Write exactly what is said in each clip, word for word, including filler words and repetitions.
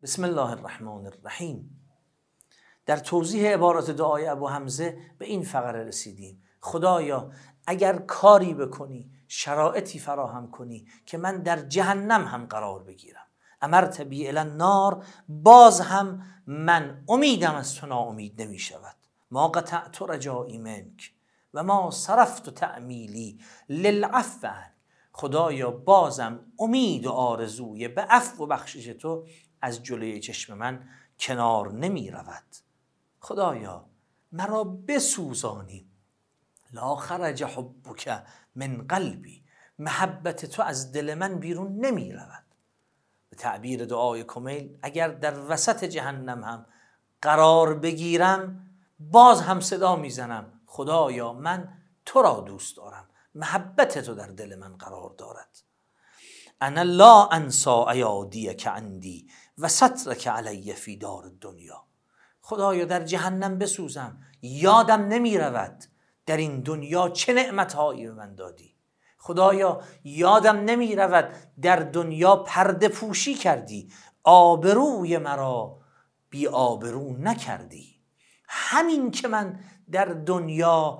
بسم الله الرحمن الرحیم. در توضیح عبارات دعای ابو حمزه به این فقره رسیدیم: خدایا اگر کاری بکنی، شرایطی فراهم کنی که من در جهنم هم قرار بگیرم، امرت بی الی النار، باز هم من امیدم از تو ناامید نمی شود. ما قطعت رجایی منک و ما صرفت تعمیلی للعفو عنک. خدایا بازم امید و آرزوی به عفو و بخشش تو از جلوی چشم من کنار نمی رود. خدایا مرا بسوزانی، لا خرج حبک من قلبی، محبت تو از دل من بیرون نمی رود. به تعبیر دعای کمیل، اگر در وسط جهنم هم قرار بگیرم، باز هم صدا میزنم خدایا من تو را دوست دارم، محبت تو در دل من قرار دارد. انا لا انسا ایادیک عندی و سترک علی فی دار الدنیا. خدایا در جهنم بسوزم، یادم نمی رود در این دنیا چه نعمتهایی به من دادی. خدایا یادم نمی رود در دنیا پرده پوشی کردی، آبروی مرا بی آبرو نکردی. همین که من در دنیا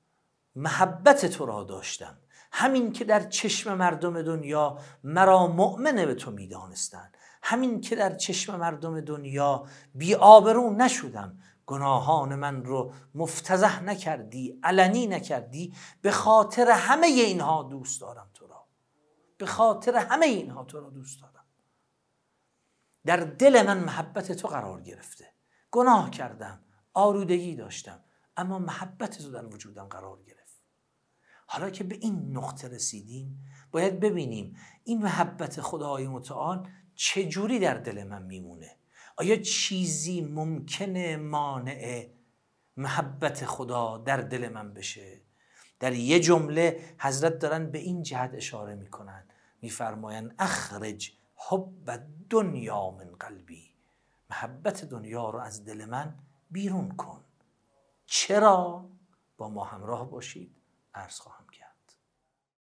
محبت تو را داشتم، همین که در چشم مردم دنیا مرا مؤمن به تو می دانستند، همین که در چشم مردم دنیا بی آبرو نشدم، گناهان من رو مفتضح نکردی، علنی نکردی، به خاطر همه اینها دوست دارم تو را، به خاطر همه اینها تو را دوست دارم. در دل من محبت تو قرار گرفته، گناه کردم، آلودگی داشتم، اما محبت تو در وجودم قرار گرفت. حالا که به این نقطه رسیدیم، باید ببینیم این محبت خدای متعال چجوری در دل من میمونه. آیا چیزی ممکنه مانع محبت خدا در دل من بشه؟ در یه جمله حضرت دارن به این جهت اشاره میکنن، میفرماین اخرج حب دنیا من قلبی، محبت دنیا رو از دل من بیرون کن. چرا؟ با ما همراه باشید، عرض خواهم کرد.